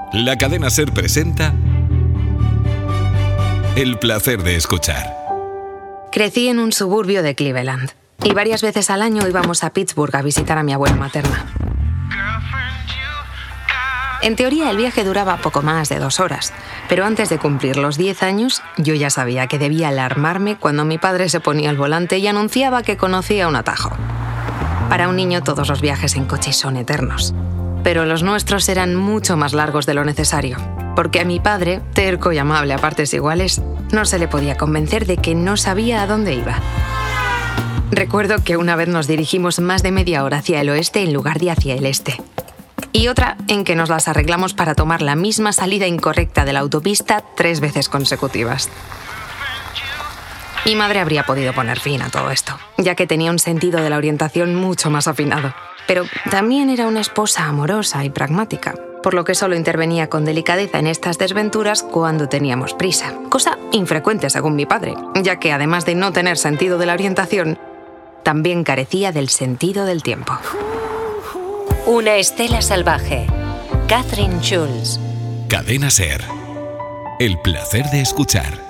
La cadena SER presenta El placer de escuchar. Crecí en un suburbio de Cleveland y varias veces al año íbamos a Pittsburgh a visitar a mi abuela materna. En teoría el viaje duraba poco más de 2 horas, pero antes de cumplir los 10 años yo ya sabía que debía alarmarme cuando mi padre se ponía al volante y anunciaba que conocía un atajo. Para un niño todos los viajes en coche son eternos, pero los nuestros eran mucho más largos de lo necesario, porque a mi padre, terco y amable a partes iguales, no se le podía convencer de que no sabía a dónde iba. Recuerdo que una vez nos dirigimos más de media hora hacia el oeste en lugar de hacia el este. Y otra en que nos las arreglamos para tomar la misma salida incorrecta de la autopista 3 veces consecutivas. Mi madre habría podido poner fin a todo esto, ya que tenía un sentido de la orientación mucho más afinado. Pero también era una esposa amorosa y pragmática, por lo que solo intervenía con delicadeza en estas desventuras cuando teníamos prisa. Cosa infrecuente según mi padre, ya que además de no tener sentido de la orientación, también carecía del sentido del tiempo. Una estela salvaje. Catherine Schulz. Cadena SER. El placer de escuchar.